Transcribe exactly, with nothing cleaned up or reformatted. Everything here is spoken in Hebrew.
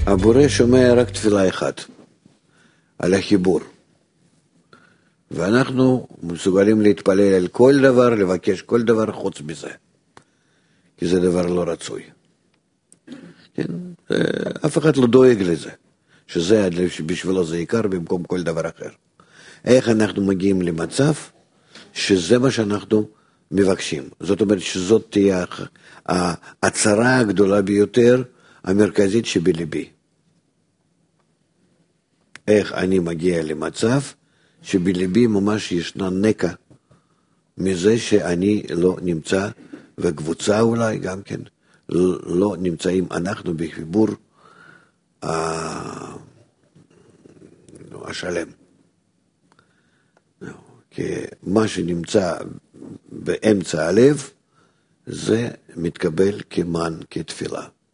הבורא שומע רק תפילה אחת, על החיבור. ואנחנו מסוגלים להתפלל על כל דבר, לבקש כל דבר חוץ מזה. כי זה דבר לא רצוי. כן? אף אחד לא דואג לזה. שזה, בשבילו זה עיקר במקום כל דבר אחר. איך אנחנו מגיעים למצב שזה מה שאנחנו מבקשים. זאת אומרת שזאת תהיה ההצהרה הגדולה ביותר, המרכזית שבלבי. איך אני מגיע למצב שבלבי ממש ישנה נקע מזה שאני לא נמצא, וקבוצה אולי גם כן, לא נמצאים אנחנו בחיבור השלם. כי מה שנמצא באמצע הלב, זה מתקבל כמן, כתפילה.